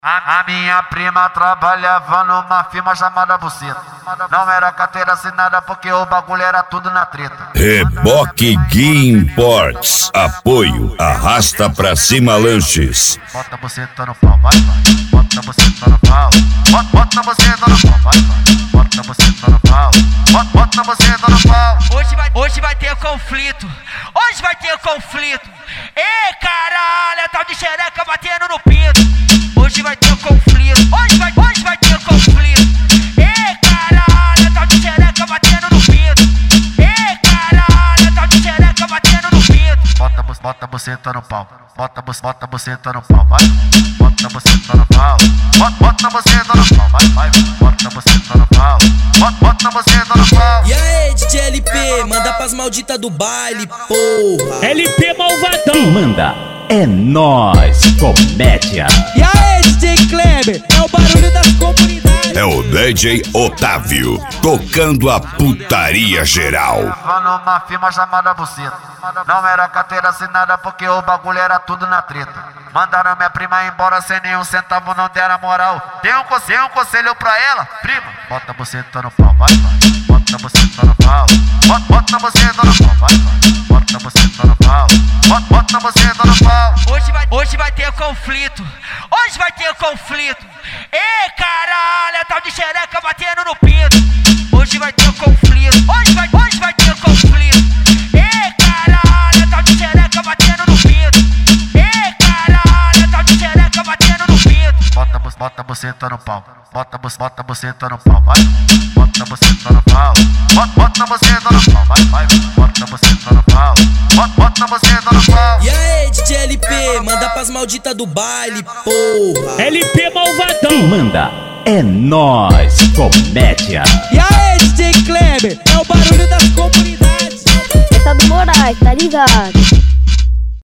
A minha prima trabalhava numa firma chamada Buceta. Não era carteira assinada porque o bagulho era tudo na treta. Reboque Gui Imports. Apoio Arrasta Pra Cima Lanches. Bota a buceta no pau, vai, vai. Bota a buceta no pau. Bota a buceta no pau, vai, vai. Bota a buceta no pau. Bota a buceta no pau. Hoje vai ter conflito. Hoje vai ter conflito. Ei, caralho, é tal de xereca batendo no pinto. Hoje vai ter conflito. Hoje vai ter conflito. Ei, caralho, é tal de xereca batendo no pinto. Ei, caralho, é tal de xereca batendo no pinto. Bota a buceta no pau. Bota a buceta no pau, vai. Bota a buceta no pau. Bota a buceta no pau, vai, vai. Bota a buceta no pau. Bota a buceta no pau. E aí, DJ LP, manda pras malditas do baile, porra. LP malvadão. Quem manda é nós, comédia. E aí, DJ Kleber, é o barulho das comunidades. É o DJ Otávio, tocando a putaria geral. Numa firma chamada Buceta. Não era carteira assinada porque o bagulho era tudo na treta. Mandaram minha prima embora sem nenhum centavo, não deram moral. Tem um conselho pra ela, prima. Bota a buceta no pau, vai, vai. Bota a buceta no pau. Bota a buceta no pau, vai, vai. Bota a buceta no pau. Bota a buceta no pau. Hoje vai ter conflito. Hoje vai ter conflito. Ei, caralho, é tal de xereca batendo no pinto. Hoje vai ter conflito. Hoje vai ter conflito. Ei, caralho, é tal de xereca batendo no pinto. Ei, caralho, é tal de xereca batendo no pinto. Bota a buceta no pau. Bota a buceta no pau, vai. Bota a buceta no pau. Bota a buceta no pau, vai, vai. Bota a buceta no pau. Bota a buceta no pau. E aí, DJ LP, manda pras malditas do baile, porra. LP malvadão. Quem manda é nós, comédia. E aí, DJ Kleber, é o barulho das comunidades. Essa do Moraes, tá ligado?